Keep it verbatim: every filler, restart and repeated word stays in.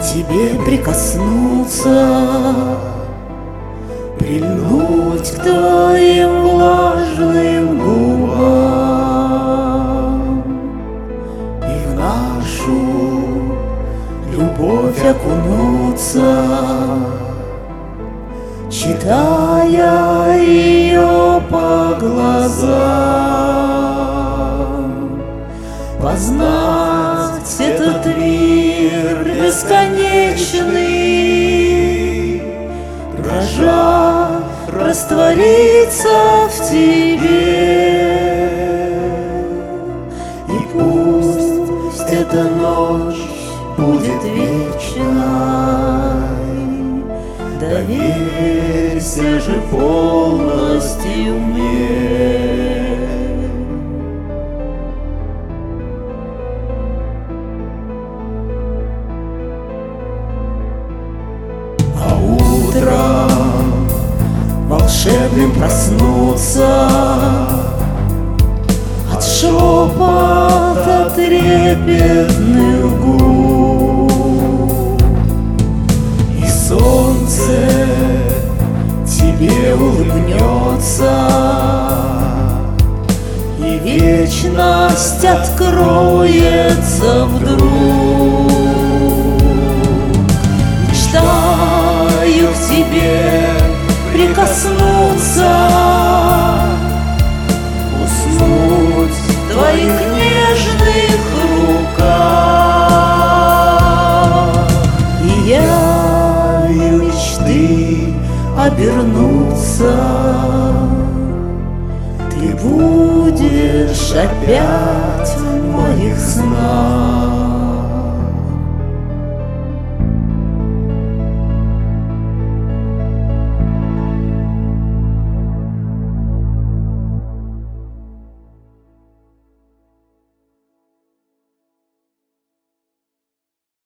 тебе прикоснуться, прильнуть к твоим влажным губам и в нашу любовь окунуться, читая ее по глазам, познать этот мир бесконечный, дрожа раствориться в тебе. И пусть эта ночь будет вечной, доверься же полностью мне. А утром волшебным проснуться от шепота трепетных губ, и солнце тебе улыбнется, и вечность откроется вдруг. Мечтаю к тебе прикоснуться, уснуть в твоих нежных руках, и явью мечты обернуться ты будешь опять в моих снах.